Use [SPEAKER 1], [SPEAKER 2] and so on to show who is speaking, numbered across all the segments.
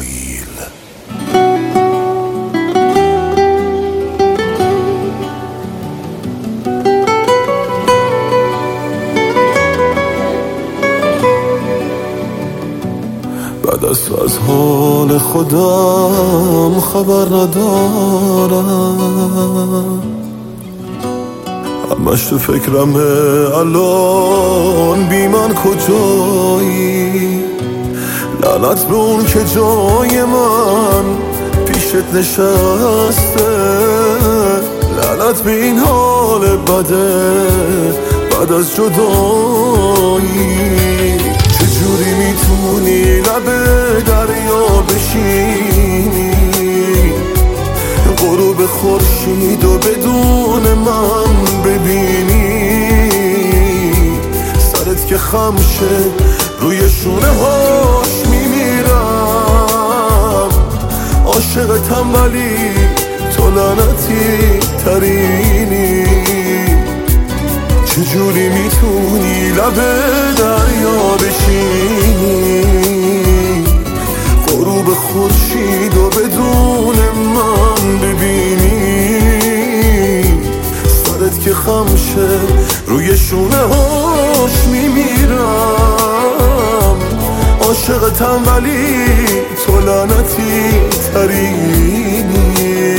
[SPEAKER 1] اسرائیل. بعد از حال خودم خبر ندارم، همش تو فکرمه الان بی من کجایی. لعنت به اون که جای من پیشت نشسته، لعنت به این حال بده بعد از جدایی. چجوری میتونی لب دریا بشینی، غروب خورشید و بدون من ببینی؟ سرت که خم شه روی شونه هاش میمیرم، عاشقتم ولی تو لعنتی ترینی. چجوری میتونی لب دریا بشینی، غروب خورشید و بدون من ببینی؟ سرت که خم شه روی شونه هاش میمیرم، عاشقتم ولی تو لعنتی ترینی.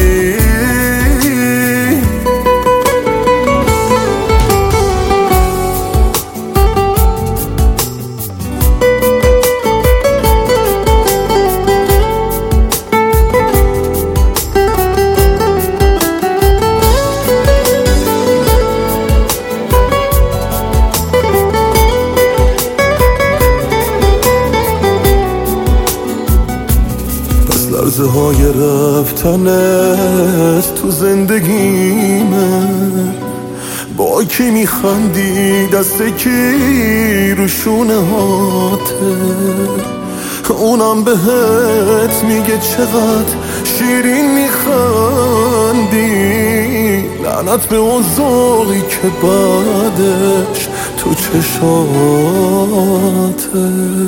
[SPEAKER 1] لحظه های رفتنت تو زندگیمه، با کی میخندی دست کی رو شونه هاته، اونم بهت میگه چقدر شیرین میخندی. لعنت به اون ذوقی که بعدش تو چشاته.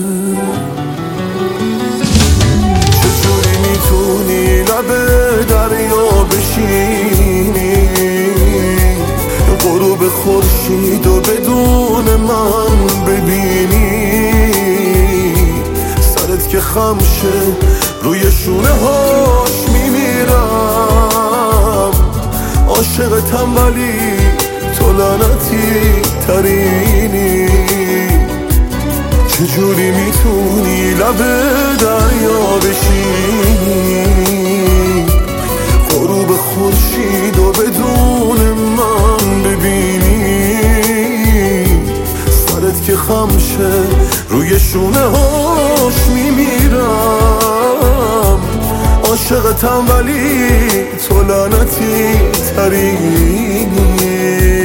[SPEAKER 1] میتونی لب دریا بشینی، غروب خورشید و بدون من ببینی؟ سرت که خم شه روی شونه هاش میمیرم، عاشقتم ولی تو لعنتی ترینی. چجوری میتونی لب دریا بشینی، غروب خورشید و بدون من ببینی؟ سرت که خم شه روی شونه هاش میمیرم، عاشقتم ولی تو لعنتی ترینی.